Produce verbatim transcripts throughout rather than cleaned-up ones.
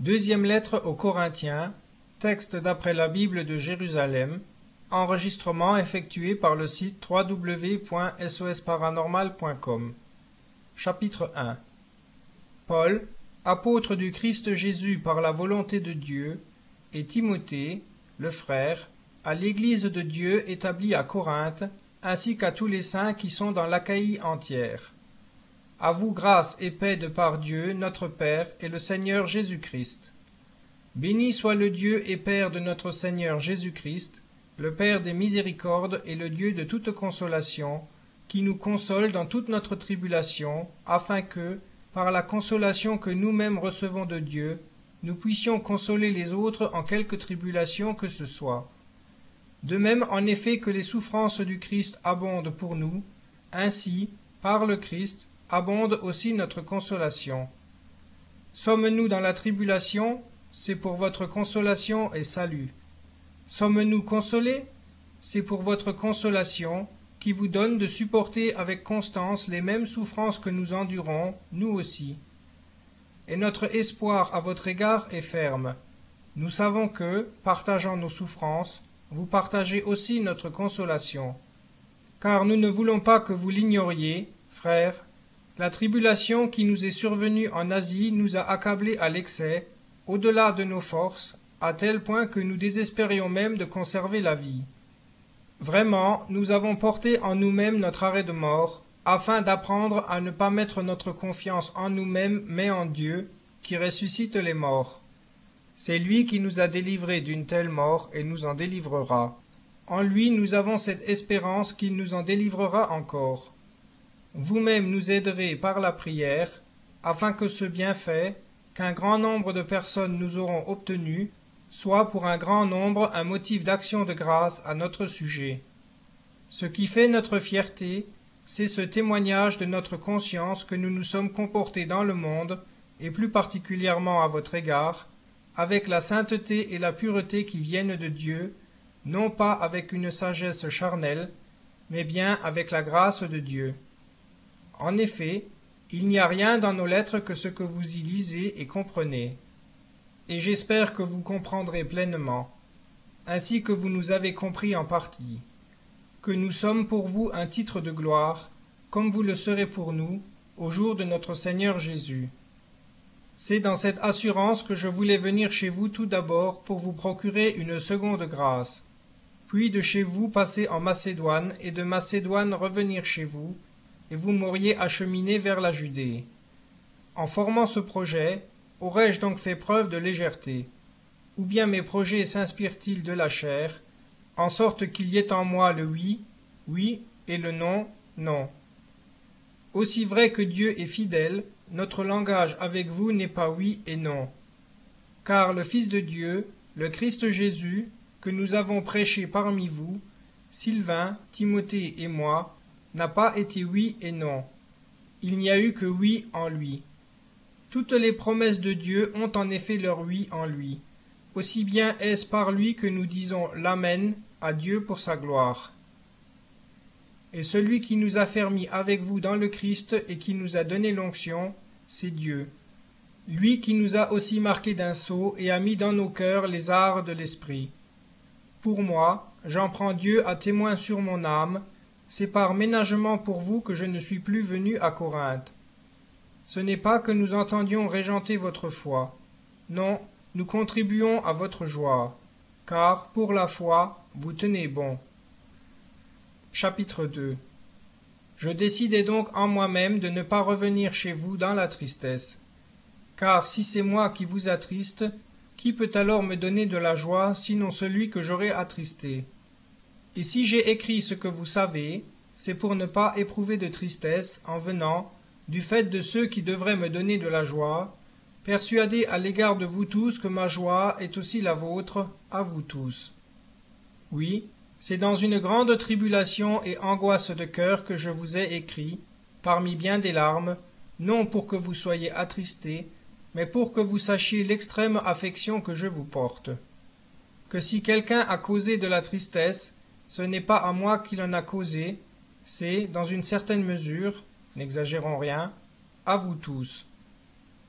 Deuxième lettre aux Corinthiens, texte d'après la Bible de Jérusalem, enregistrement effectué par le site w w w point s o s paranormal point com. Chapitre un. Paul, apôtre du Christ Jésus par la volonté de Dieu, et Timothée, le frère, à l'Église de Dieu établie à Corinthe, ainsi qu'à tous les saints qui sont dans l'Achaïe entière. À vous grâce et paix de par Dieu, notre Père, et le Seigneur Jésus-Christ. Béni soit le Dieu et Père de notre Seigneur Jésus-Christ, le Père des miséricordes et le Dieu de toute consolation, qui nous console dans toute notre tribulation, afin que, par la consolation que nous-mêmes recevons de Dieu, nous puissions consoler les autres en quelque tribulation que ce soit. De même, en effet, que les souffrances du Christ abondent pour nous, ainsi, par le Christ, abonde aussi notre consolation. Sommes-nous dans la tribulation? C'est pour votre consolation et salut. Sommes-nous consolés? C'est pour votre consolation, qui vous donne de supporter avec constance les mêmes souffrances que nous endurons, nous aussi. Et notre espoir à votre égard est ferme. Nous savons que, partageant nos souffrances, vous partagez aussi notre consolation. Car nous ne voulons pas que vous l'ignoriez, frères. La tribulation qui nous est survenue en Asie nous a accablés à l'excès, au-delà de nos forces, à tel point que nous désespérions même de conserver la vie. Vraiment, nous avons porté en nous-mêmes notre arrêt de mort, afin d'apprendre à ne pas mettre notre confiance en nous-mêmes, mais en Dieu, qui ressuscite les morts. C'est lui qui nous a délivrés d'une telle mort et nous en délivrera. En lui nous avons cette espérance qu'il nous en délivrera encore. Vous-même nous aiderez par la prière, afin que ce bienfait, qu'un grand nombre de personnes nous auront obtenu, soit pour un grand nombre un motif d'action de grâce à notre sujet. Ce qui fait notre fierté, c'est ce témoignage de notre conscience que nous nous sommes comportés dans le monde, et plus particulièrement à votre égard, avec la sainteté et la pureté qui viennent de Dieu, non pas avec une sagesse charnelle, mais bien avec la grâce de Dieu. En effet, il n'y a rien dans nos lettres que ce que vous y lisez et comprenez. Et j'espère que vous comprendrez pleinement, ainsi que vous nous avez compris en partie, que nous sommes pour vous un titre de gloire, comme vous le serez pour nous, au jour de notre Seigneur Jésus. C'est dans cette assurance que je voulais venir chez vous tout d'abord pour vous procurer une seconde grâce, puis de chez vous passer en Macédoine et de Macédoine revenir chez vous, et vous m'auriez acheminé vers la Judée. En formant ce projet, aurais-je donc fait preuve de légèreté? Ou bien mes projets s'inspirent-ils de la chair, en sorte qu'il y ait en moi le oui, oui, et le non, non? Aussi vrai que Dieu est fidèle, notre langage avec vous n'est pas oui et non. Car le Fils de Dieu, le Christ Jésus, que nous avons prêché parmi vous, Sylvain, Timothée et moi, n'a pas été oui et non. Il n'y a eu que oui en lui. Toutes les promesses de Dieu ont en effet leur oui en lui. Aussi bien est-ce par lui que nous disons l'Amen à Dieu pour sa gloire. Et celui qui nous a fermis avec vous dans le Christ et qui nous a donné l'onction, c'est Dieu. Lui qui nous a aussi marqués d'un sceau et a mis dans nos cœurs les arts de l'Esprit. Pour moi, j'en prends Dieu à témoin sur mon âme, c'est par ménagement pour vous que je ne suis plus venu à Corinthe. Ce n'est pas que nous entendions régenter votre foi. Non, nous contribuons à votre joie, car, pour la foi, vous tenez bon. Chapitre deux. Je décidai donc en moi-même de ne pas revenir chez vous dans la tristesse. Car si c'est moi qui vous attriste, qui peut alors me donner de la joie, sinon celui que j'aurai attristé? Et si j'ai écrit ce que vous savez, c'est pour ne pas éprouver de tristesse en venant, du fait de ceux qui devraient me donner de la joie, persuadé à l'égard de vous tous que ma joie est aussi la vôtre, à vous tous. Oui, c'est dans une grande tribulation et angoisse de cœur que je vous ai écrit, parmi bien des larmes, non pour que vous soyez attristés, mais pour que vous sachiez l'extrême affection que je vous porte. Que si quelqu'un a causé de la tristesse, ce n'est pas à moi qu'il en a causé, c'est, dans une certaine mesure, n'exagérons rien, à vous tous.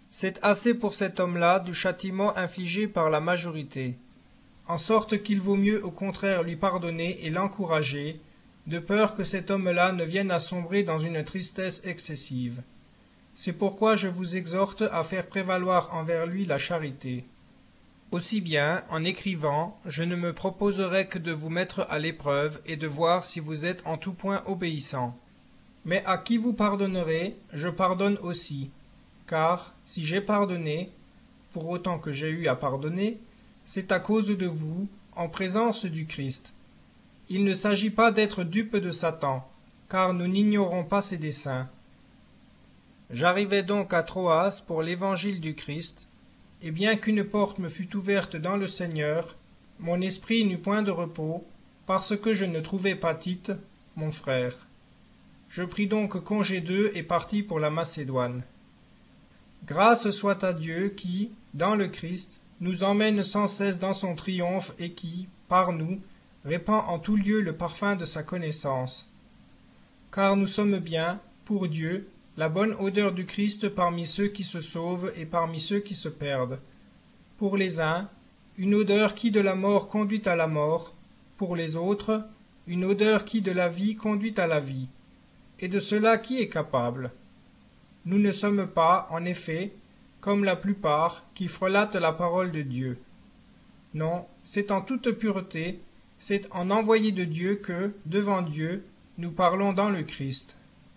C'est assez pour cet homme-là du châtiment infligé par la majorité, en sorte qu'il vaut mieux au contraire lui pardonner et l'encourager, de peur que cet homme-là ne vienne à sombrer dans une tristesse excessive. C'est pourquoi je vous exhorte à faire prévaloir envers lui la charité. Aussi bien, en écrivant, je ne me proposerai que de vous mettre à l'épreuve et de voir si vous êtes en tout point obéissant. Mais à qui vous pardonnerez, je pardonne aussi, car si j'ai pardonné, pour autant que j'ai eu à pardonner, c'est à cause de vous, en présence du Christ. Il ne s'agit pas d'être dupe de Satan, car nous n'ignorons pas ses desseins. J'arrivai donc à Troas pour l'évangile du Christ, et bien qu'une porte me fût ouverte dans le Seigneur, mon esprit n'eut point de repos, parce que je ne trouvais pas Tite, mon frère. Je pris donc congé d'eux et partis pour la Macédoine. Grâce soit à Dieu qui, dans le Christ, nous emmène sans cesse dans son triomphe et qui, par nous, répand en tout lieu le parfum de sa connaissance. Car nous sommes bien, pour Dieu, la bonne odeur du Christ parmi ceux qui se sauvent et parmi ceux qui se perdent. Pour les uns, une odeur qui de la mort conduit à la mort, pour les autres, une odeur qui de la vie conduit à la vie. Et de cela qui est capable? Nous ne sommes pas, en effet, comme la plupart, qui frelatent la parole de Dieu. Non, c'est en toute pureté, c'est en envoyé de Dieu que, devant Dieu, nous parlons dans le Christ.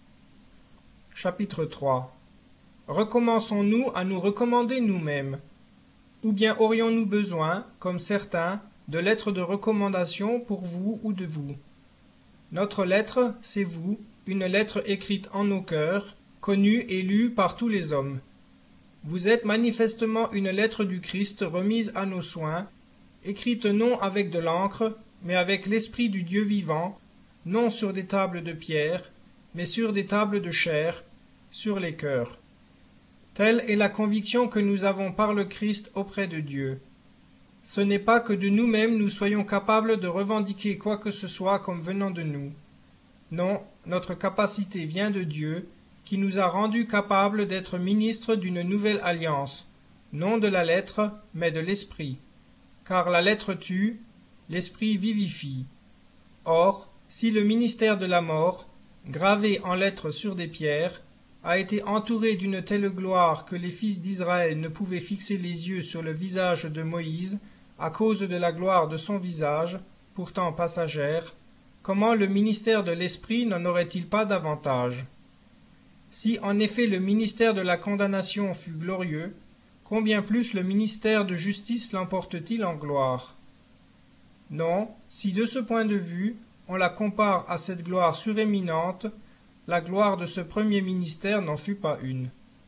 Chapitre trois. Recommençons-nous à nous recommander nous-mêmes? Ou bien aurions-nous besoin, comme certains, de lettres de recommandation pour vous ou de vous? Notre lettre, c'est vous, une lettre écrite en nos cœurs, connue et lue par tous les hommes. Vous êtes manifestement une lettre du Christ remise à nos soins, écrite non avec de l'encre, mais avec l'Esprit du Dieu vivant, non sur des tables de pierre, mais sur des tables de chair, sur les cœurs. Telle est la conviction que nous avons par le Christ auprès de Dieu. Ce n'est pas que de nous-mêmes nous soyons capables de revendiquer quoi que ce soit comme venant de nous. Non, notre capacité vient de Dieu, qui nous a rendus capables d'être ministres d'une nouvelle alliance, non de la lettre, mais de l'esprit. Car la lettre tue, l'esprit vivifie. Or, si le ministère de la mort, gravé en lettres sur des pierres, a été entouré d'une telle gloire que les fils d'Israël ne pouvaient fixer les yeux sur le visage de Moïse à cause de la gloire de son visage, pourtant passagère, comment le ministère de l'Esprit n'en aurait-il pas davantage? Si en effet le ministère de la condamnation fut glorieux, combien plus le ministère de justice l'emporte-t-il en gloire? Non, si de ce point de vue, on la compare à cette gloire suréminente, la gloire de ce premier ministère n'en fut pas une.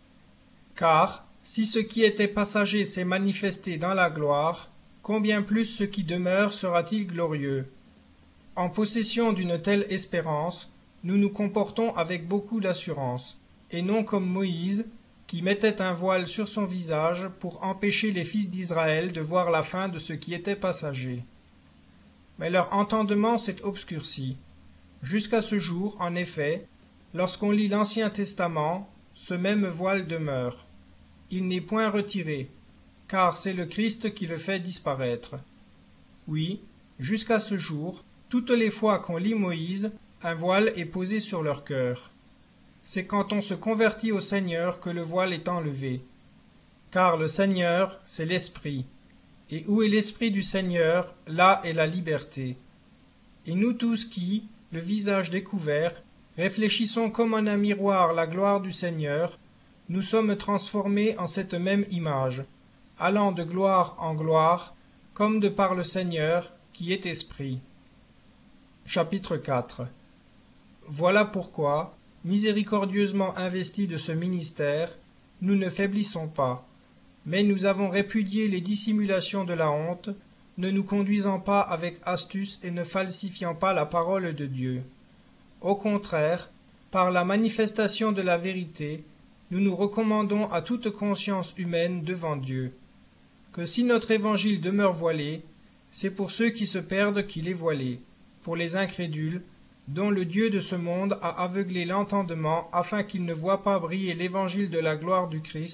Car, si ce qui était passager s'est manifesté dans la gloire, combien plus ce qui demeure sera-t-il glorieux? En possession d'une telle espérance, nous nous comportons avec beaucoup d'assurance, et non comme Moïse, qui mettait un voile sur son visage pour empêcher les fils d'Israël de voir la fin de ce qui était passager. Mais leur entendement s'est obscurci. Jusqu'à ce jour, en effet, lorsqu'on lit l'Ancien Testament, ce même voile demeure. Il n'est point retiré, car c'est le Christ qui le fait disparaître. Oui, jusqu'à ce jour, toutes les fois qu'on lit Moïse, un voile est posé sur leur cœur. C'est quand on se convertit au Seigneur que le voile est enlevé. Car le Seigneur, c'est l'Esprit. Et où est l'Esprit du Seigneur, là est la liberté. Et nous tous qui, le visage découvert, réfléchissons comme en un miroir la gloire du Seigneur, nous sommes transformés en cette même image, allant de gloire en gloire, comme de par le Seigneur, qui est Esprit. Chapitre quatre. Voilà pourquoi, miséricordieusement investis de ce ministère, nous ne faiblissons pas, mais nous avons répudié les dissimulations de la honte, ne nous conduisant pas avec astuce et ne falsifiant pas la parole de Dieu. Au contraire, par la manifestation de la vérité, nous nous recommandons à toute conscience humaine devant Dieu. Que si notre évangile demeure voilé, c'est pour ceux qui se perdent qu'il est voilé, pour les incrédules, dont le Dieu de ce monde a aveuglé l'entendement afin qu'ils ne voient pas briller l'évangile de la gloire du Christ,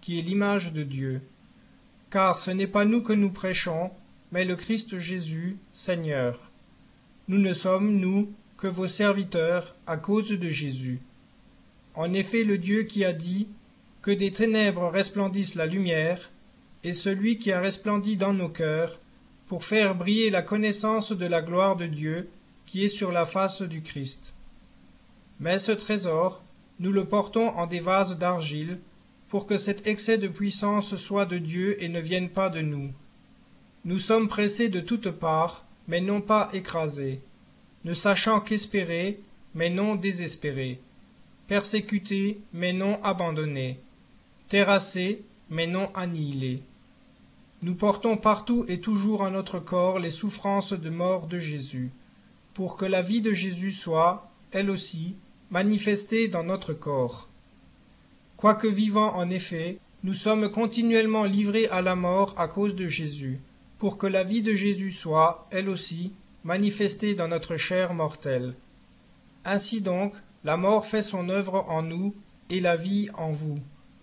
qui est l'image de Dieu. Car ce n'est pas nous que nous prêchons, mais le Christ Jésus, Seigneur. Nous ne sommes, nous, que vos serviteurs à cause de Jésus. En effet, le Dieu qui a dit « Que des ténèbres resplendisse la lumière » est celui qui a resplendi dans nos cœurs pour faire briller la connaissance de la gloire de Dieu qui est sur la face du Christ. Mais ce trésor, nous le portons en des vases d'argile, pour que cet excès de puissance soit de Dieu et ne vienne pas de nous. Nous sommes pressés de toutes parts, mais non pas écrasés, ne sachant qu'espérer, mais non désespérer, persécutés, mais non abandonnés, terrassés, mais non annihilés. Nous portons partout et toujours en notre corps les souffrances de mort de Jésus, pour que la vie de Jésus soit, elle aussi, manifestée dans notre corps. Quoique vivants en effet, nous sommes continuellement livrés à la mort à cause de Jésus, pour que la vie de Jésus soit, elle aussi, manifestée dans notre chair mortelle. Ainsi donc, la mort fait son œuvre en nous, et la vie en vous.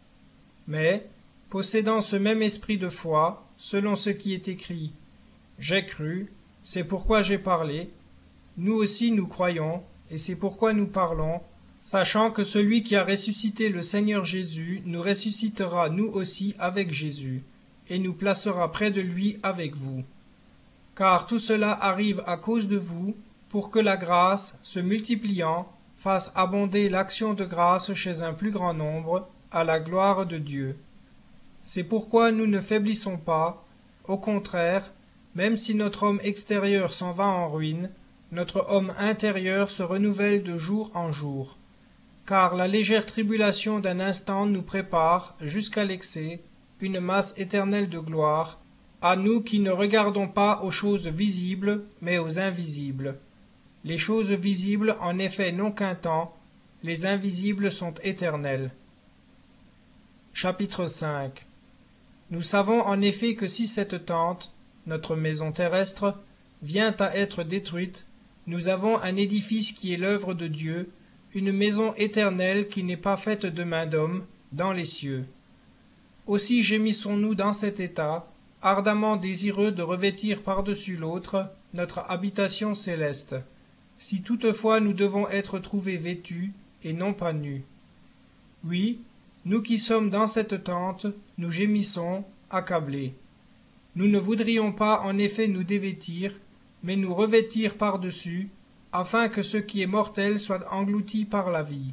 Mais, possédant ce même esprit de foi, selon ce qui est écrit, « J'ai cru, c'est pourquoi j'ai parlé », nous aussi nous croyons, et c'est pourquoi nous parlons, sachant que celui qui a ressuscité le Seigneur Jésus nous ressuscitera nous aussi avec Jésus, et nous placera près de lui avec vous. Car tout cela arrive à cause de vous, pour que la grâce, se multipliant, fasse abonder l'action de grâce chez un plus grand nombre, à la gloire de Dieu. C'est pourquoi nous ne faiblissons pas, au contraire, même si notre homme extérieur s'en va en ruine, notre homme intérieur se renouvelle de jour en jour. Car la légère tribulation d'un instant nous prépare, jusqu'à l'excès, une masse éternelle de gloire, à nous qui ne regardons pas aux choses visibles, mais aux invisibles. Les choses visibles en effet n'ont qu'un temps, les invisibles sont éternels. Chapitre cinq. Nous savons en effet que si cette tente, notre maison terrestre, vient à être détruite, nous avons un édifice qui est l'œuvre de Dieu, une maison éternelle qui n'est pas faite de main d'homme, dans les cieux. Aussi gémissons-nous dans cet état, ardemment désireux de revêtir par-dessus l'autre notre habitation céleste, si toutefois nous devons être trouvés vêtus et non pas nus. Oui, nous qui sommes dans cette tente, nous gémissons, accablés. Nous ne voudrions pas en effet nous dévêtir, mais nous revêtir par-dessus, afin que ce qui est mortel soit englouti par la vie.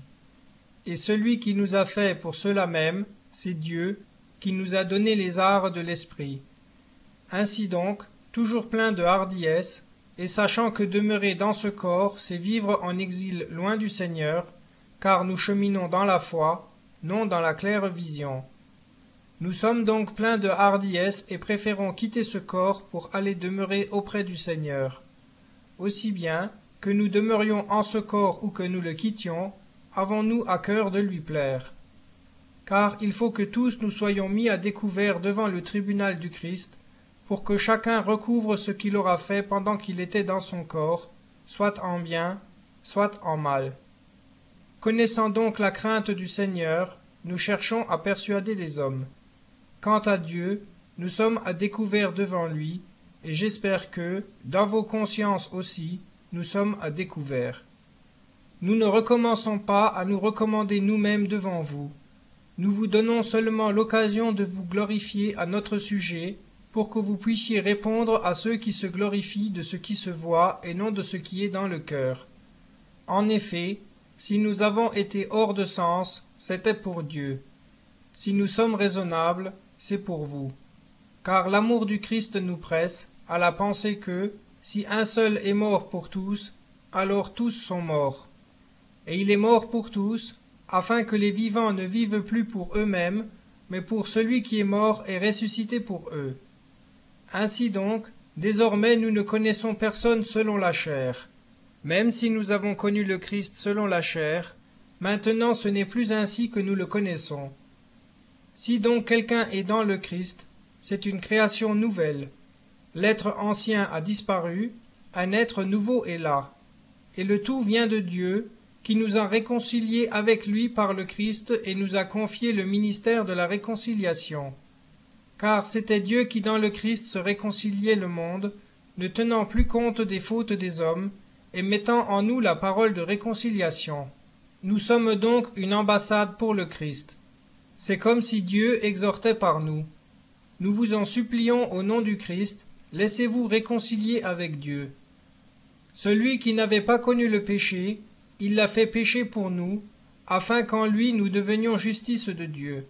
Et celui qui nous a fait pour cela même, c'est Dieu, qui nous a donné les arts de l'esprit. Ainsi donc, toujours plein de hardiesse, et sachant que demeurer dans ce corps, c'est vivre en exil loin du Seigneur, car nous cheminons dans la foi, non dans la claire vision. Nous sommes donc pleins de hardiesse et préférons quitter ce corps pour aller demeurer auprès du Seigneur. Aussi bien, que nous demeurions en ce corps ou que nous le quittions, avons-nous à cœur de lui plaire. Car il faut que tous nous soyons mis à découvert devant le tribunal du Christ, pour que chacun recouvre ce qu'il aura fait pendant qu'il était dans son corps, soit en bien, soit en mal. Connaissant donc la crainte du Seigneur, nous cherchons à persuader les hommes. Quant à Dieu, nous sommes à découvert devant lui, et j'espère que, dans vos consciences aussi, nous sommes à découvert. Nous ne recommençons pas à nous recommander nous-mêmes devant vous. Nous vous donnons seulement l'occasion de vous glorifier à notre sujet, pour que vous puissiez répondre à ceux qui se glorifient de ce qui se voit et non de ce qui est dans le cœur. En effet, si nous avons été hors de sens, c'était pour Dieu. Si nous sommes raisonnables, c'est pour vous. Car l'amour du Christ nous presse à la pensée que, si un seul est mort pour tous, alors tous sont morts. Et il est mort pour tous, afin que les vivants ne vivent plus pour eux-mêmes, mais pour celui qui est mort et ressuscité pour eux. Ainsi donc, désormais nous ne connaissons personne selon la chair. Même si nous avons connu le Christ selon la chair, maintenant ce n'est plus ainsi que nous le connaissons. Si donc quelqu'un est dans le Christ, c'est une création nouvelle. L'être ancien a disparu, un être nouveau est là. Et le tout vient de Dieu, qui nous a réconciliés avec lui par le Christ et nous a confié le ministère de la réconciliation. Car c'était Dieu qui dans le Christ se réconciliait le monde, ne tenant plus compte des fautes des hommes, et mettant en nous la parole de réconciliation. Nous sommes donc une ambassade pour le Christ. C'est comme si Dieu exhortait par nous. Nous vous en supplions au nom du Christ, laissez-vous réconcilier avec Dieu. Celui qui n'avait pas connu le péché, il l'a fait pécher pour nous, afin qu'en lui nous devenions justice de Dieu.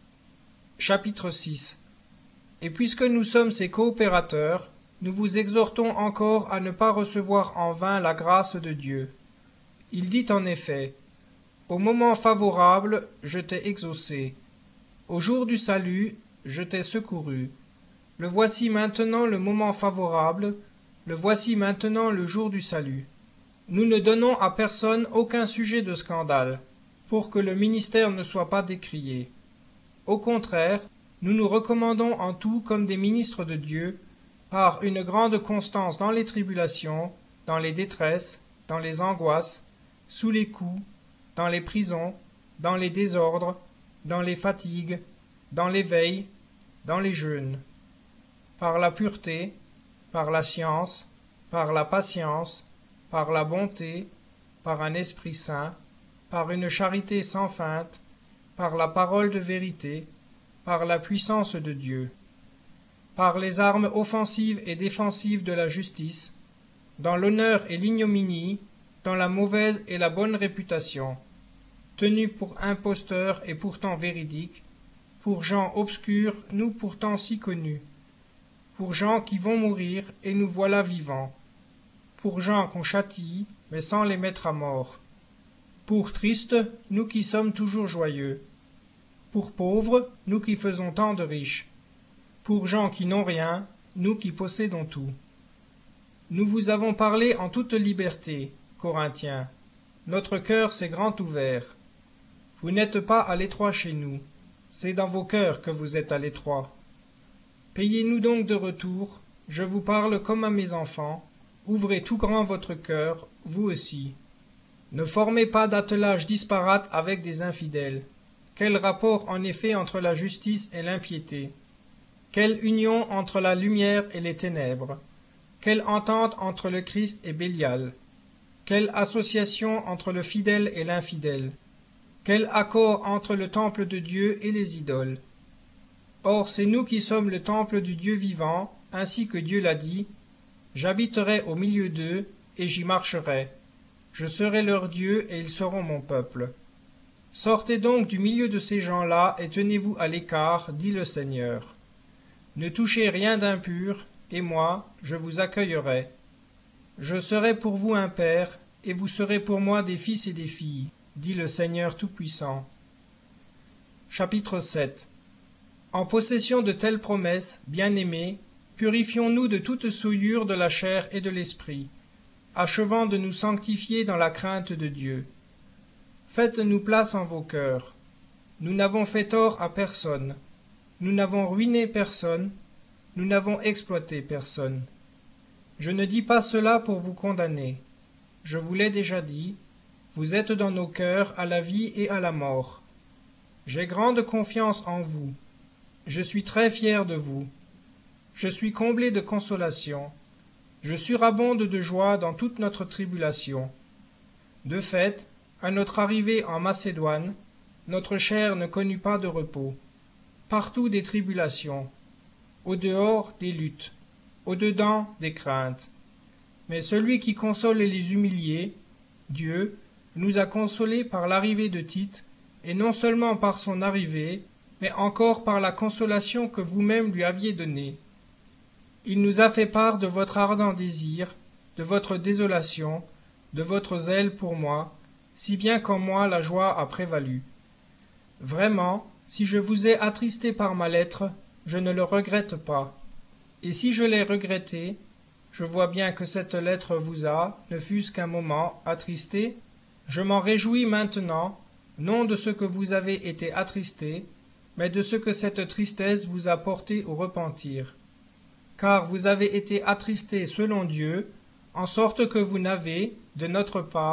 Chapitre six. Et puisque nous sommes ses coopérateurs, nous vous exhortons encore à ne pas recevoir en vain la grâce de Dieu. Il dit en effet, « Au moment favorable, je t'ai exaucé. Au jour du salut, je t'ai secouru. Le voici maintenant le moment favorable, le voici maintenant le jour du salut. » Nous ne donnons à personne aucun sujet de scandale, pour que le ministère ne soit pas décrié. Au contraire, nous nous recommandons en tout comme des ministres de Dieu, par une grande constance dans les tribulations, dans les détresses, dans les angoisses, sous les coups, dans les prisons, dans les désordres, dans les fatigues, dans les veilles, dans les jeûnes, par la pureté, par la science, par la patience, par la bonté, par un esprit saint, par une charité sans feinte, par la parole de vérité, par la puissance de Dieu, par les armes offensives et défensives de la justice, dans l'honneur et l'ignominie, dans la mauvaise et la bonne réputation, tenus pour imposteurs et pourtant véridiques, pour gens obscurs, nous pourtant si connus, pour gens qui vont mourir et nous voilà vivants, pour gens qu'on châtie, mais sans les mettre à mort, pour tristes, nous qui sommes toujours joyeux, pour pauvres, nous qui faisons tant de riches, pour gens qui n'ont rien, nous qui possédons tout. Nous vous avons parlé en toute liberté, Corinthiens. Notre cœur s'est grand ouvert. Vous n'êtes pas à l'étroit chez nous, c'est dans vos cœurs que vous êtes à l'étroit. Payez-nous donc de retour, je vous parle comme à mes enfants, ouvrez tout grand votre cœur, vous aussi. Ne formez pas d'attelage disparate avec des infidèles. Quel rapport en effet entre la justice et l'impiété? Quelle union entre la lumière et les ténèbres? Quelle entente entre le Christ et Bélial? Quelle association entre le fidèle et l'infidèle? Quel accord entre le temple de Dieu et les idoles? Or c'est nous qui sommes le temple du Dieu vivant, ainsi que Dieu l'a dit, « J'habiterai au milieu d'eux, et j'y marcherai. Je serai leur Dieu, et ils seront mon peuple. » Sortez donc du milieu de ces gens-là, et tenez-vous à l'écart, dit le Seigneur. Ne touchez rien d'impur, et moi, je vous accueillerai. Je serai pour vous un père, et vous serez pour moi des fils et des filles, dit le Seigneur Tout-Puissant. Chapitre sept. En possession de telles promesses, bien-aimés, purifions-nous de toute souillure de la chair et de l'esprit, achevant de nous sanctifier dans la crainte de Dieu. Faites-nous place en vos cœurs. Nous n'avons fait tort à personne. Nous n'avons ruiné personne. Nous n'avons exploité personne. Je ne dis pas cela pour vous condamner. Je vous l'ai déjà dit, vous êtes dans nos cœurs à la vie et à la mort. J'ai grande confiance en vous. Je suis très fier de vous. Je suis comblé de consolation. Je surabonde de joie dans toute notre tribulation. De fait, à notre arrivée en Macédoine, notre chair ne connut pas de repos. Partout des tribulations, au dehors des luttes, au dedans des craintes. Mais celui qui console les humiliés, Dieu, nous a consolés par l'arrivée de Tite, et non seulement par son arrivée, mais encore par la consolation que vous-même lui aviez donnée. Il nous a fait part de votre ardent désir, de votre désolation, de votre zèle pour moi, si bien qu'en moi la joie a prévalu. Vraiment, si je vous ai attristé par ma lettre, je ne le regrette pas. Et si je l'ai regretté, je vois bien que cette lettre vous a, ne fût-ce qu'un moment, attristé. Je m'en réjouis maintenant, non de ce que vous avez été attristé, mais de ce que cette tristesse vous a porté au repentir. Car vous avez été attristés selon Dieu, en sorte que vous n'avez, de notre part,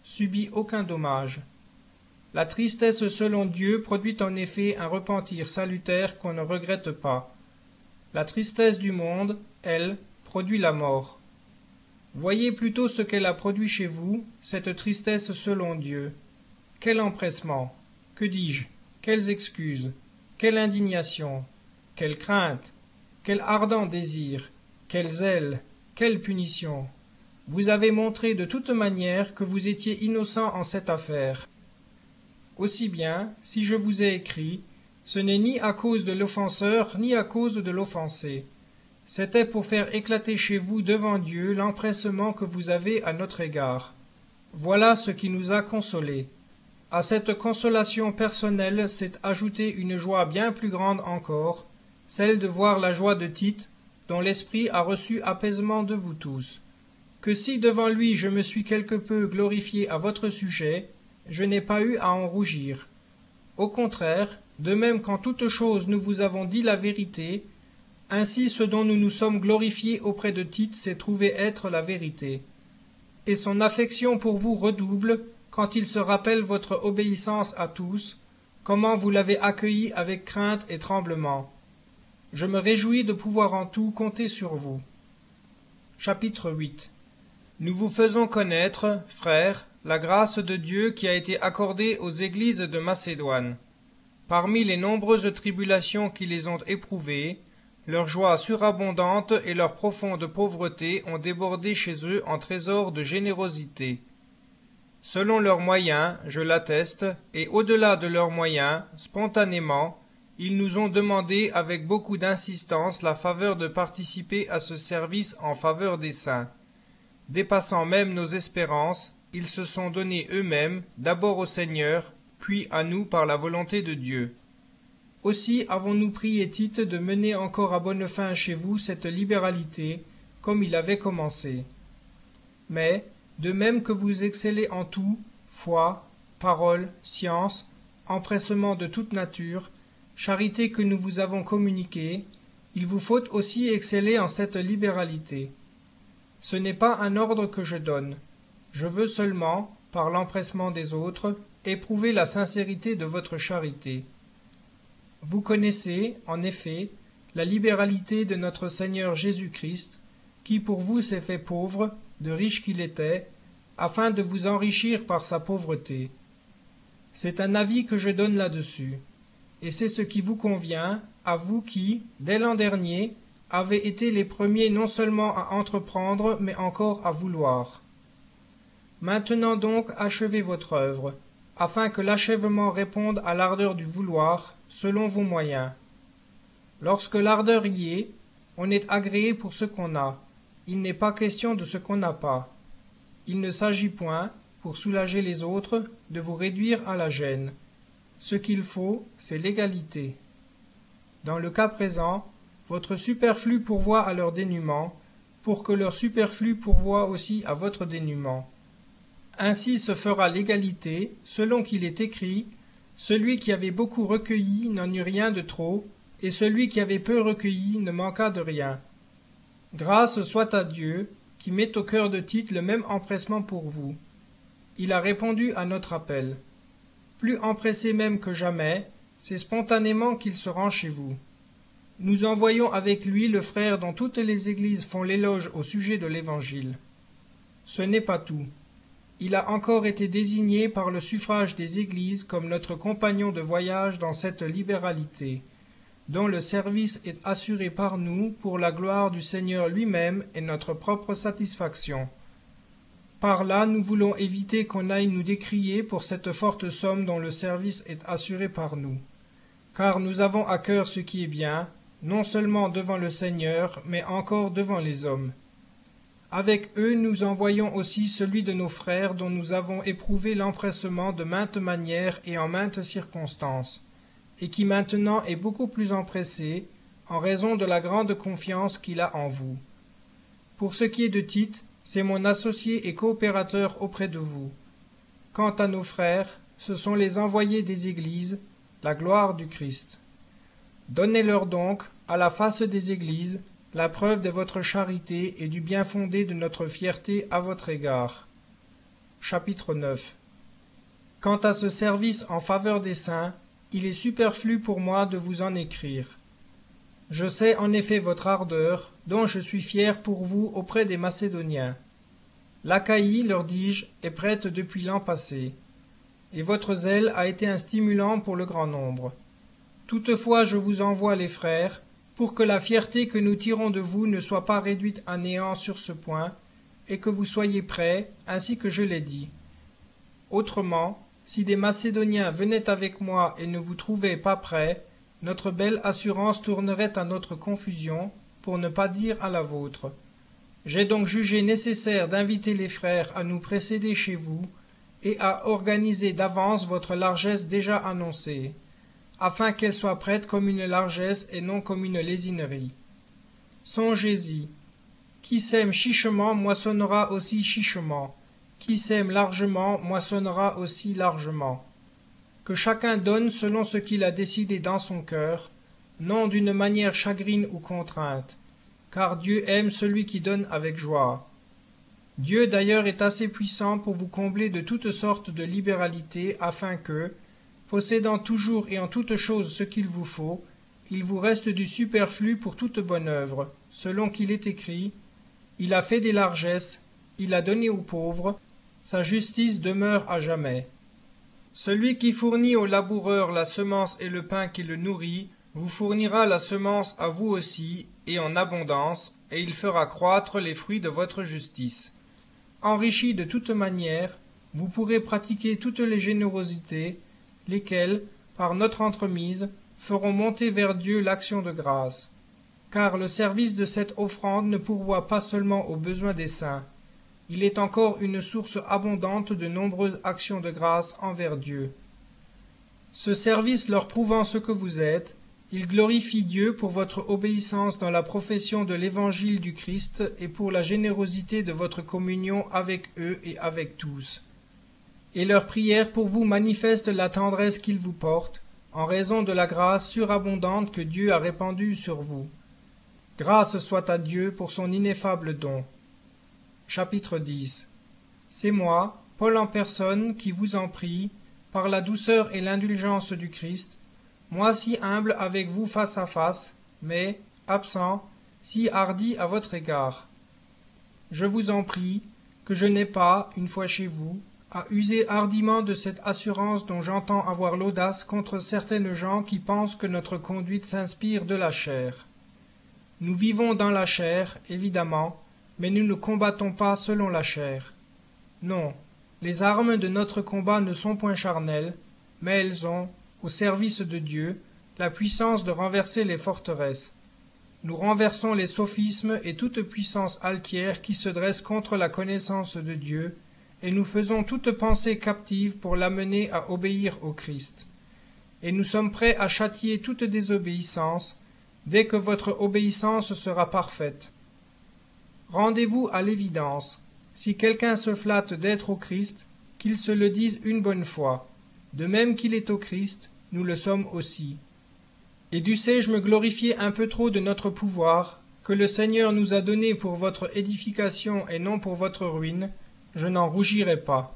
subit aucun dommage. La tristesse selon Dieu produit en effet un repentir salutaire qu'on ne regrette pas. La tristesse du monde, elle, produit la mort. Voyez plutôt ce qu'elle a produit chez vous, cette tristesse selon Dieu. Quel empressement, que dis-je, quelles excuses, quelle indignation, quelle crainte, quel ardent désir, quel zèle, quelle punition. Vous avez montré de toute manière que vous étiez innocent en cette affaire. Aussi bien, si je vous ai écrit, ce n'est ni à cause de l'offenseur, ni à cause de l'offensé. C'était pour faire éclater chez vous devant Dieu l'empressement que vous avez à notre égard. Voilà ce qui nous a consolés. À cette consolation personnelle s'est ajoutée une joie bien plus grande encore, celle de voir la joie de Tite, dont l'esprit a reçu apaisement de vous tous. Que si devant lui je me suis quelque peu glorifié à votre sujet, je n'ai pas eu à en rougir. Au contraire, de même qu'en toute chose nous vous avons dit la vérité, ainsi ce dont nous nous sommes glorifiés auprès de Tite s'est trouvé être la vérité. Et son affection pour vous redouble, quand il se rappelle votre obéissance à tous, comment vous l'avez accueilli avec crainte et tremblement. Je me réjouis de pouvoir en tout compter sur vous. Chapitre huit. Nous vous faisons connaître, frères, la grâce de Dieu qui a été accordée aux églises de Macédoine. Parmi les nombreuses tribulations qui les ont éprouvées, leur joie surabondante et leur profonde pauvreté ont débordé chez eux en trésors de générosité. Selon leurs moyens, je l'atteste, et au-delà de leurs moyens, spontanément, ils nous ont demandé avec beaucoup d'insistance la faveur de participer à ce service en faveur des saints. Dépassant même nos espérances, ils se sont donnés eux-mêmes, d'abord au Seigneur, puis à nous par la volonté de Dieu. Aussi avons-nous prié Tite de mener encore à bonne fin chez vous cette libéralité, comme il avait commencé. Mais, de même que vous excellez en tout, foi, parole, science, empressement de toute nature, charité que nous vous avons communiquée, il vous faut aussi exceller en cette libéralité. Ce n'est pas un ordre que je donne. Je veux seulement, par l'empressement des autres, éprouver la sincérité de votre charité. Vous connaissez, en effet, la libéralité de notre Seigneur Jésus-Christ, qui pour vous s'est fait pauvre, de riche qu'il était, afin de vous enrichir par sa pauvreté. C'est un avis que je donne là-dessus, et c'est ce qui vous convient, à vous qui, dès l'an dernier, avez été les premiers non seulement à entreprendre, mais encore à vouloir. Maintenant donc achevez votre œuvre, afin que l'achèvement réponde à l'ardeur du vouloir, selon vos moyens. Lorsque l'ardeur y est, on est agréé pour ce qu'on a. Il n'est pas question de ce qu'on n'a pas. Il ne s'agit point, pour soulager les autres, de vous réduire à la gêne. Ce qu'il faut, c'est l'égalité. Dans le cas présent, votre superflu pourvoit à leur dénuement, pour que leur superflu pourvoie aussi à votre dénuement. Ainsi se fera l'égalité, selon qu'il est écrit, celui qui avait beaucoup recueilli n'en eut rien de trop, et celui qui avait peu recueilli ne manqua de rien. Grâce soit à Dieu, qui met au cœur de Tite le même empressement pour vous. Il a répondu à notre appel. Plus empressé même que jamais, c'est spontanément qu'il se rend chez vous. Nous envoyons avec lui le frère dont toutes les églises font l'éloge au sujet de l'Évangile. Ce n'est pas tout. Il a encore été désigné par le suffrage des églises comme notre compagnon de voyage dans cette libéralité, dont le service est assuré par nous pour la gloire du Seigneur lui-même et notre propre satisfaction. Par là, nous voulons éviter qu'on aille nous décrier pour cette forte somme dont le service est assuré par nous. Car nous avons à cœur ce qui est bien, non seulement devant le Seigneur, mais encore devant les hommes. Avec eux, nous envoyons aussi celui de nos frères dont nous avons éprouvé l'empressement de maintes manières et en maintes circonstances, et qui maintenant est beaucoup plus empressé, en raison de la grande confiance qu'il a en vous. Pour ce qui est de Tite, c'est mon associé et coopérateur auprès de vous. Quant à nos frères, ce sont les envoyés des églises, la gloire du Christ. Donnez-leur donc, à la face des églises, la preuve de votre charité et du bien fondé de notre fierté à votre égard. Chapitre neuf. Quant à ce service en faveur des saints, il est superflu pour moi de vous en écrire. Je sais en effet votre ardeur, dont je suis fier pour vous auprès des Macédoniens. L'Achaïe, leur dis-je, est prête depuis l'an passé, et votre zèle a été un stimulant pour le grand nombre. Toutefois je vous envoie les frères, pour que la fierté que nous tirons de vous ne soit pas réduite à néant sur ce point, et que vous soyez prêts, ainsi que je l'ai dit. Autrement, si des Macédoniens venaient avec moi et ne vous trouvaient pas prêts, notre belle assurance tournerait à notre confusion, pour ne pas dire à la vôtre. J'ai donc jugé nécessaire d'inviter les frères à nous précéder chez vous, et à organiser d'avance votre largesse déjà annoncée, afin qu'elle soit prête comme une largesse et non comme une lésinerie. Songez-y, qui sème chichement moissonnera aussi chichement, qui sème largement moissonnera aussi largement. Que chacun donne selon ce qu'il a décidé dans son cœur, non d'une manière chagrine ou contrainte, car Dieu aime celui qui donne avec joie. Dieu d'ailleurs est assez puissant pour vous combler de toutes sortes de libéralités, afin que, possédant toujours et en toutes choses ce qu'il vous faut, il vous reste du superflu pour toute bonne œuvre, selon qu'il est écrit, « Il a fait des largesses, il a donné aux pauvres, sa justice demeure à jamais. » Celui qui fournit au laboureur la semence et le pain qui le nourrit, vous fournira la semence à vous aussi, et en abondance, et il fera croître les fruits de votre justice. Enrichi de toute manière, vous pourrez pratiquer toutes les générosités, lesquelles, par notre entremise, feront monter vers Dieu l'action de grâce. Car le service de cette offrande ne pourvoit pas seulement aux besoins des saints, il est encore une source abondante de nombreuses actions de grâce envers Dieu. Ce service leur prouvant ce que vous êtes, il glorifie Dieu pour votre obéissance dans la profession de l'évangile du Christ et pour la générosité de votre communion avec eux et avec tous. Et leur prière pour vous manifeste la tendresse qu'ils vous portent, en raison de la grâce surabondante que Dieu a répandue sur vous. Grâce soit à Dieu pour son ineffable don. Chapitre dix. C'est moi, Paul en personne, qui vous en prie, par la douceur et l'indulgence du Christ, moi si humble avec vous face à face, mais, absent, si hardi à votre égard. Je vous en prie, que je n'ai pas, une fois chez vous, à user hardiment de cette assurance dont j'entends avoir l'audace contre certaines gens qui pensent que notre conduite s'inspire de la chair. Nous vivons dans la chair, évidemment, mais nous ne combattons pas selon la chair. Non, les armes de notre combat ne sont point charnelles, mais elles ont, au service de Dieu, la puissance de renverser les forteresses. Nous renversons les sophismes et toute puissance altière qui se dresse contre la connaissance de Dieu, et nous faisons toute pensée captive pour l'amener à obéir au Christ. Et nous sommes prêts à châtier toute désobéissance, dès que votre obéissance sera parfaite. Rendez-vous à l'évidence. Si quelqu'un se flatte d'être au Christ, qu'il se le dise une bonne fois. De même qu'il est au Christ, nous le sommes aussi. Et dussé-je me glorifier un peu trop de notre pouvoir, que le Seigneur nous a donné pour votre édification et non pour votre ruine, je n'en rougirai pas.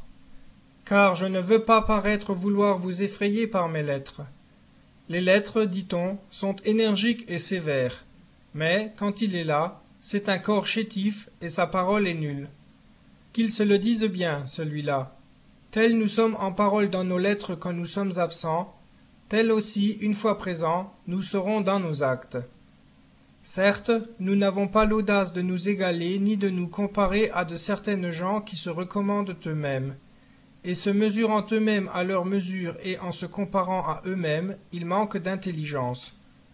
Car je ne veux pas paraître vouloir vous effrayer par mes lettres. Les lettres, dit-on, sont énergiques et sévères, mais, quand il est là, c'est un corps chétif et sa parole est nulle. Qu'il se le dise bien, celui-là. Tel nous sommes en parole dans nos lettres quand nous sommes absents, tel aussi, une fois présents, nous serons dans nos actes. Certes, nous n'avons pas l'audace de nous égaler ni de nous comparer à de certaines gens qui se recommandent eux-mêmes. Et se mesurant eux-mêmes à leur mesure et en se comparant à eux-mêmes, ils manquent d'intelligence.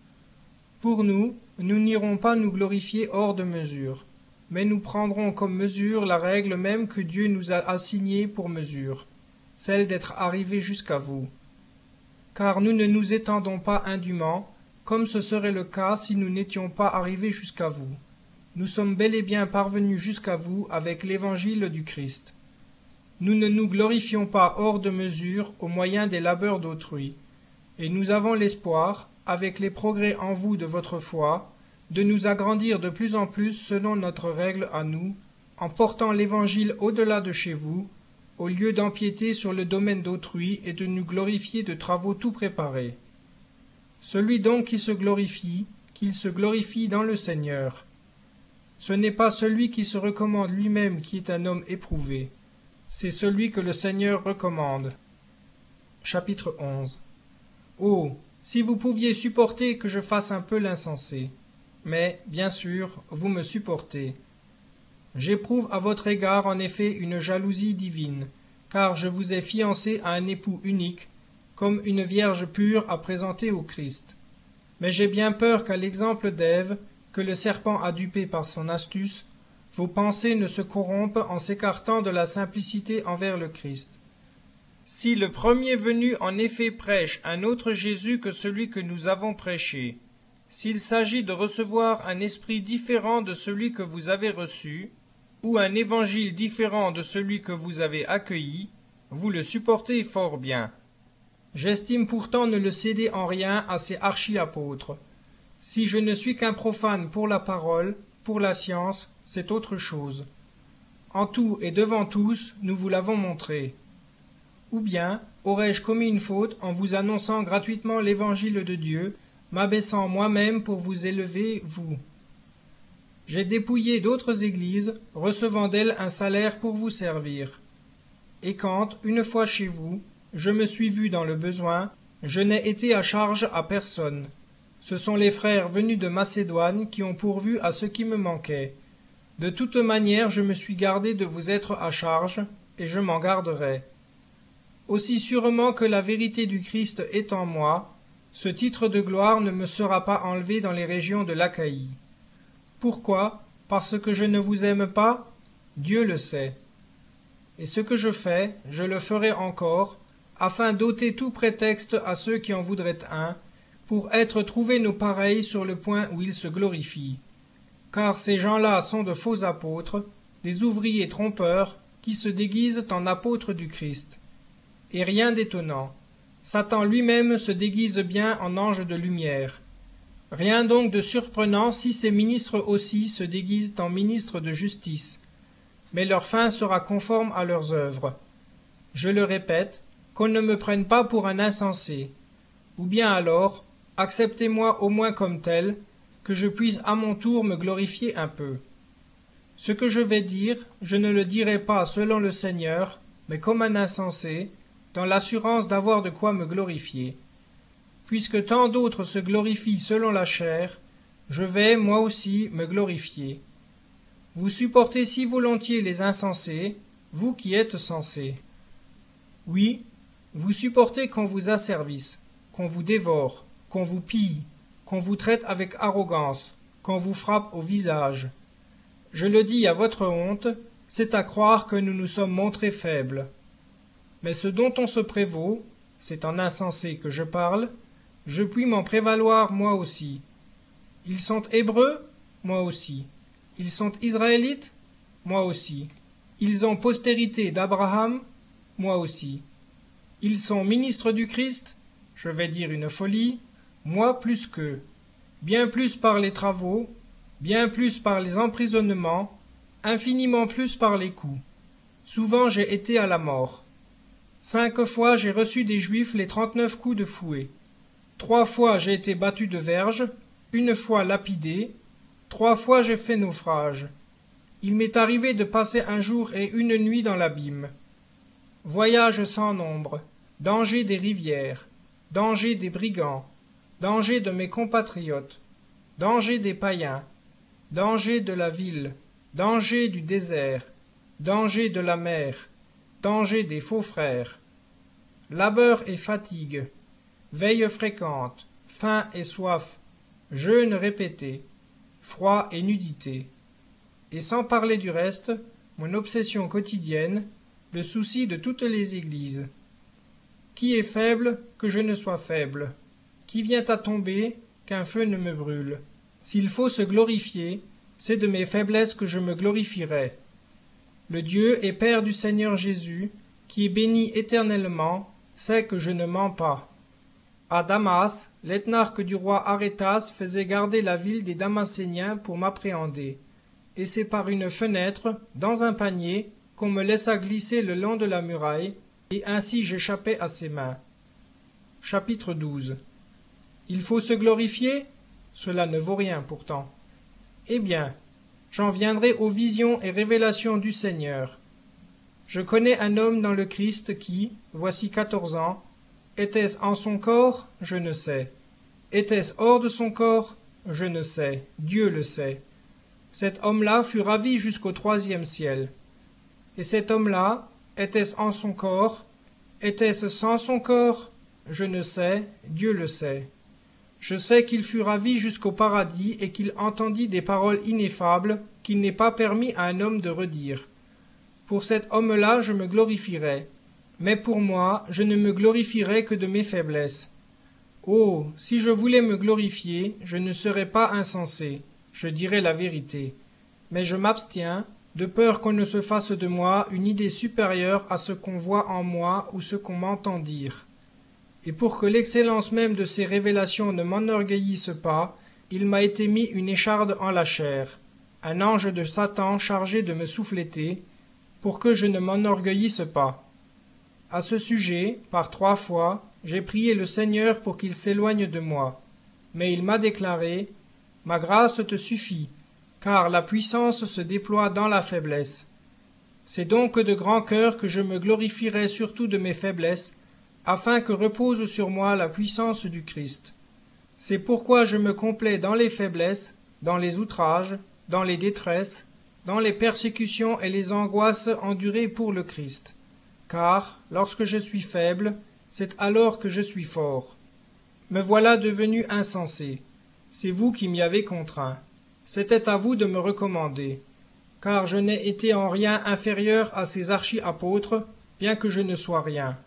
Pour nous, nous n'irons pas nous glorifier hors de mesure, mais nous prendrons comme mesure la règle même que Dieu nous a assignée pour mesure, celle d'être arrivés jusqu'à vous. Car nous ne nous étendons pas indûment, comme ce serait le cas si nous n'étions pas arrivés jusqu'à vous. Nous sommes bel et bien parvenus jusqu'à vous avec l'évangile du Christ. Nous ne nous glorifions pas hors de mesure au moyen des labeurs d'autrui, et nous avons l'espoir, avec les progrès en vous de votre foi, de nous agrandir de plus en plus selon notre règle à nous, en portant l'Évangile au-delà de chez vous, au lieu d'empiéter sur le domaine d'autrui et de nous glorifier de travaux tout préparés. Celui donc qui se glorifie, qu'il se glorifie dans le Seigneur. Ce n'est pas celui qui se recommande lui-même qui est un homme éprouvé, c'est celui que le Seigneur recommande. Chapitre onze. Oh, si vous pouviez supporter que je fasse un peu l'insensé. Mais, bien sûr, vous me supportez. J'éprouve à votre égard en effet une jalousie divine, car je vous ai fiancé à un époux unique, comme une vierge pure à présenter au Christ. Mais j'ai bien peur qu'à l'exemple d'Ève, que le serpent a dupé par son astuce, vos pensées ne se corrompent en s'écartant de la simplicité envers le Christ. Si le premier venu en effet prêche un autre Jésus que celui que nous avons prêché, s'il s'agit de recevoir un esprit différent de celui que vous avez reçu, ou un évangile différent de celui que vous avez accueilli, vous le supportez fort bien. J'estime pourtant ne le céder en rien à ces archi-apôtres. Si je ne suis qu'un profane pour la parole, pour la science, c'est autre chose. En tout et devant tous, nous vous l'avons montré. Ou bien, aurais-je commis une faute en vous annonçant gratuitement l'évangile de Dieu, m'abaissant moi-même pour vous élever, vous? J'ai dépouillé d'autres églises, recevant d'elles un salaire pour vous servir. Et quand, une fois chez vous, je me suis vu dans le besoin, je n'ai été à charge à personne. Ce sont les frères venus de Macédoine qui ont pourvu à ce qui me manquait. De toute manière, je me suis gardé de vous être à charge, et je m'en garderai. Aussi sûrement que la vérité du Christ est en moi, ce titre de gloire ne me sera pas enlevé dans les régions de l'Achaïe. Pourquoi? Parce que je ne vous aime pas? Dieu le sait. Et ce que je fais, je le ferai encore, afin d'ôter tout prétexte à ceux qui en voudraient un, pour être trouvés nos pareils sur le point où ils se glorifient. Car ces gens-là sont de faux apôtres, des ouvriers trompeurs, qui se déguisent en apôtres du Christ. Et rien d'étonnant. Satan lui-même se déguise bien en ange de lumière. Rien donc de surprenant si ces ministres aussi se déguisent en ministres de justice. Mais leur fin sera conforme à leurs œuvres. Je le répète, qu'on ne me prenne pas pour un insensé. Ou bien alors, acceptez-moi au moins comme tel, que je puisse à mon tour me glorifier un peu. Ce que je vais dire, je ne le dirai pas selon le Seigneur, mais comme un insensé, dans l'assurance d'avoir de quoi me glorifier. Puisque tant d'autres se glorifient selon la chair, je vais, moi aussi, me glorifier. Vous supportez si volontiers les insensés, vous qui êtes sensés. Oui, vous supportez qu'on vous asservisse, qu'on vous dévore, qu'on vous pille, qu'on vous traite avec arrogance, qu'on vous frappe au visage. Je le dis à votre honte, c'est à croire que nous nous sommes montrés faibles. Mais ce dont on se prévaut, c'est en insensé que je parle, je puis m'en prévaloir moi aussi. Ils sont hébreux, moi aussi. Ils sont israélites, moi aussi. Ils ont postérité d'Abraham, moi aussi. Ils sont ministres du Christ, je vais dire une folie, moi plus qu'eux. Bien plus par les travaux, bien plus par les emprisonnements, infiniment plus par les coups. Souvent j'ai été à la mort. Cinq fois j'ai reçu des Juifs les trente-neuf coups de fouet. Trois fois j'ai été battu de verge, une fois lapidé, trois fois j'ai fait naufrage. Il m'est arrivé de passer un jour et une nuit dans l'abîme. Voyage sans nombre, danger des rivières, danger des brigands, danger de mes compatriotes, danger des païens, danger de la ville, danger du désert, danger de la mer, danger des faux frères, labeur et fatigue, veille fréquente, faim et soif, jeûne répété, froid et nudité. Et sans parler du reste, mon obsession quotidienne, le souci de toutes les églises. Qui est faible, que je ne sois faible? Qui vient à tomber, qu'un feu ne me brûle? S'il faut se glorifier, c'est de mes faiblesses que je me glorifierai. Le Dieu et Père du Seigneur Jésus, qui est béni éternellement, sait que je ne mens pas. À Damas, l'éthnarque du roi Arétas faisait garder la ville des Damascéniens pour m'appréhender. Et c'est par une fenêtre, dans un panier, qu'on me laissa glisser le long de la muraille, et ainsi j'échappais à ses mains. Chapitre douze. Il faut se glorifier? Cela ne vaut rien pourtant. Eh bien, j'en viendrai aux visions et révélations du Seigneur. Je connais un homme dans le Christ qui, voici quatorze ans, était-ce en son corps? Je ne sais. Était-ce hors de son corps? Je ne sais. Dieu le sait. Cet homme-là fut ravi jusqu'au troisième ciel. Et cet homme-là, était-ce en son corps? Était-ce sans son corps? Je ne sais. Dieu le sait. Je sais qu'il fut ravi jusqu'au paradis et qu'il entendit des paroles ineffables qu'il n'est pas permis à un homme de redire. Pour cet homme-là, je me glorifierai. Mais pour moi, je ne me glorifierai que de mes faiblesses. Oh, si je voulais me glorifier, je ne serais pas insensé, je dirais la vérité. Mais je m'abstiens, de peur qu'on ne se fasse de moi une idée supérieure à ce qu'on voit en moi ou ce qu'on m'entend dire. Et pour que l'excellence même de ces révélations ne m'enorgueillisse pas, il m'a été mis une écharde en la chair, un ange de Satan chargé de me souffléter, pour que je ne m'enorgueillisse pas. À ce sujet, par trois fois, j'ai prié le Seigneur pour qu'il s'éloigne de moi. Mais il m'a déclaré, « Ma grâce te suffit, car la puissance se déploie dans la faiblesse. » C'est donc de grand cœur que je me glorifierai surtout de mes faiblesses, afin que repose sur moi la puissance du Christ. C'est pourquoi je me complais dans les faiblesses, dans les outrages, dans les détresses, dans les persécutions et les angoisses endurées pour le Christ. Car, lorsque je suis faible, c'est alors que je suis fort. Me voilà devenu insensé. C'est vous qui m'y avez contraint. C'était à vous de me recommander. Car je n'ai été en rien inférieur à ces archi-apôtres, bien que je ne sois rien.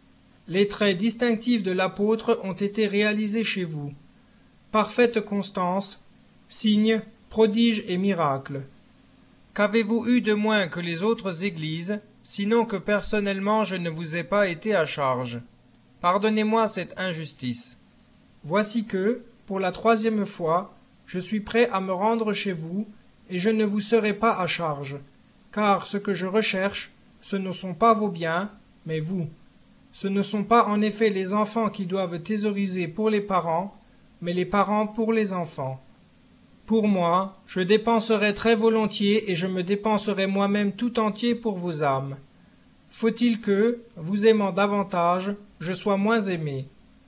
Les traits distinctifs de l'apôtre ont été réalisés chez vous. Parfaite constance, signes, prodiges et miracles. Qu'avez-vous eu de moins que les autres églises, sinon que personnellement je ne vous ai pas été à charge? Pardonnez-moi cette injustice. Voici que, pour la troisième fois, je suis prêt à me rendre chez vous, et je ne vous serai pas à charge, car ce que je recherche, ce ne sont pas vos biens, mais vous. Ce ne sont pas en effet les enfants qui doivent thésauriser pour les parents, mais les parents pour les enfants. Pour moi, je dépenserai très volontiers et je me dépenserai moi-même tout entier pour vos âmes. Faut-il que, vous aimant davantage, je sois moins aimé?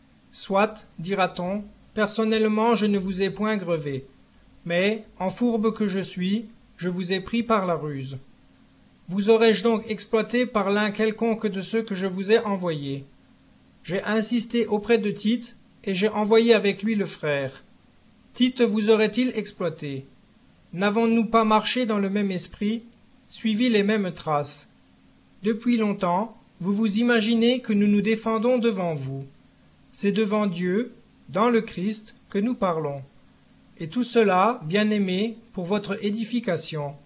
Soit, dira-t-on, personnellement je ne vous ai point grevé, mais, en fourbe que je suis, je vous ai pris par la ruse. Vous aurais-je donc exploité par l'un quelconque de ceux que je vous ai envoyés? J'ai insisté auprès de Tite, et j'ai envoyé avec lui le frère. Tite vous aurait-il exploité? N'avons-nous pas marché dans le même esprit, suivi les mêmes traces? Depuis longtemps, vous vous imaginez que nous nous défendons devant vous. C'est devant Dieu, dans le Christ, que nous parlons. Et tout cela, bien-aimés, pour votre édification.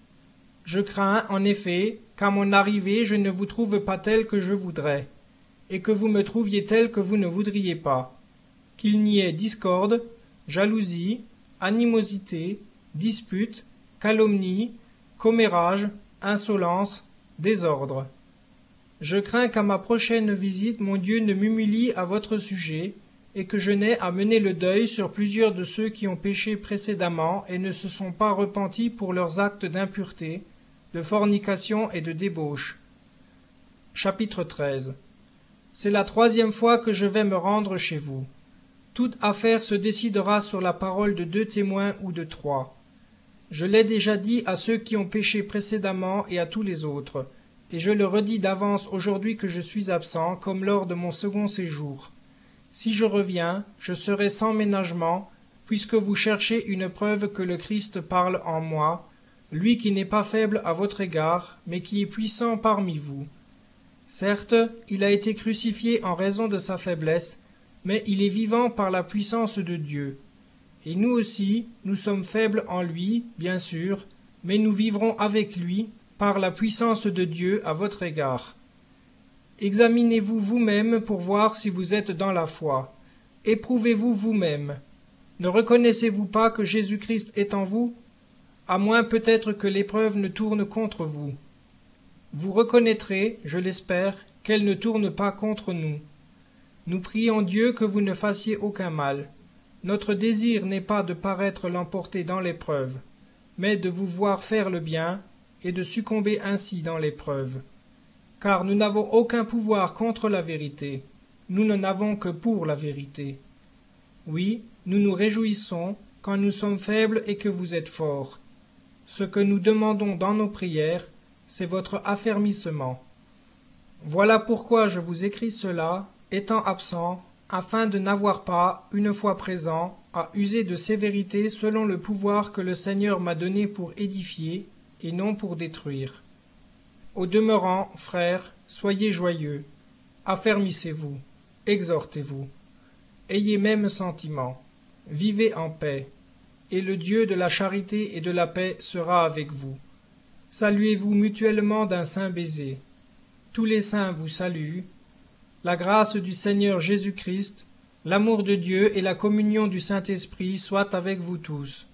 Je crains, en effet, qu'à mon arrivée je ne vous trouve pas tel que je voudrais, et que vous me trouviez tel que vous ne voudriez pas, qu'il n'y ait discorde, jalousie, animosité, dispute, calomnie, commérage, insolence, désordre. Je crains qu'à ma prochaine visite mon Dieu ne m'humilie à votre sujet, et que je n'ai à mener le deuil sur plusieurs de ceux qui ont péché précédemment et ne se sont pas repentis pour leurs actes d'impureté, de fornication et de débauche. Chapitre treize. C'est la troisième fois que je vais me rendre chez vous. Toute affaire se décidera sur la parole de deux témoins ou de trois. Je l'ai déjà dit à ceux qui ont péché précédemment et à tous les autres, et je le redis d'avance aujourd'hui que je suis absent, comme lors de mon second séjour. Si je reviens, je serai sans ménagement, puisque vous cherchez une preuve que le Christ parle en moi, lui qui n'est pas faible à votre égard, mais qui est puissant parmi vous. Certes, il a été crucifié en raison de sa faiblesse, mais il est vivant par la puissance de Dieu. Et nous aussi, nous sommes faibles en lui, bien sûr, mais nous vivrons avec lui par la puissance de Dieu à votre égard. Examinez-vous vous-même pour voir si vous êtes dans la foi. Éprouvez-vous vous-même. Ne reconnaissez-vous pas que Jésus-Christ est en vous? À moins peut-être que l'épreuve ne tourne contre vous. Vous reconnaîtrez, je l'espère, qu'elle ne tourne pas contre nous. Nous prions Dieu que vous ne fassiez aucun mal. Notre désir n'est pas de paraître l'emporter dans l'épreuve, mais de vous voir faire le bien et de succomber ainsi dans l'épreuve. Car nous n'avons aucun pouvoir contre la vérité, nous n'en avons que pour la vérité. Oui, nous nous réjouissons quand nous sommes faibles et que vous êtes forts. Ce que nous demandons dans nos prières, c'est votre affermissement. Voilà pourquoi je vous écris cela, étant absent, afin de n'avoir pas, une fois présent, à user de sévérité selon le pouvoir que le Seigneur m'a donné pour édifier, et non pour détruire. Au demeurant, frères, soyez joyeux, affermissez-vous, exhortez-vous, ayez même sentiment, vivez en paix, et le Dieu de la charité et de la paix sera avec vous. Saluez-vous mutuellement d'un saint baiser. Tous les saints vous saluent. La grâce du Seigneur Jésus-Christ, l'amour de Dieu et la communion du Saint-Esprit soient avec vous tous.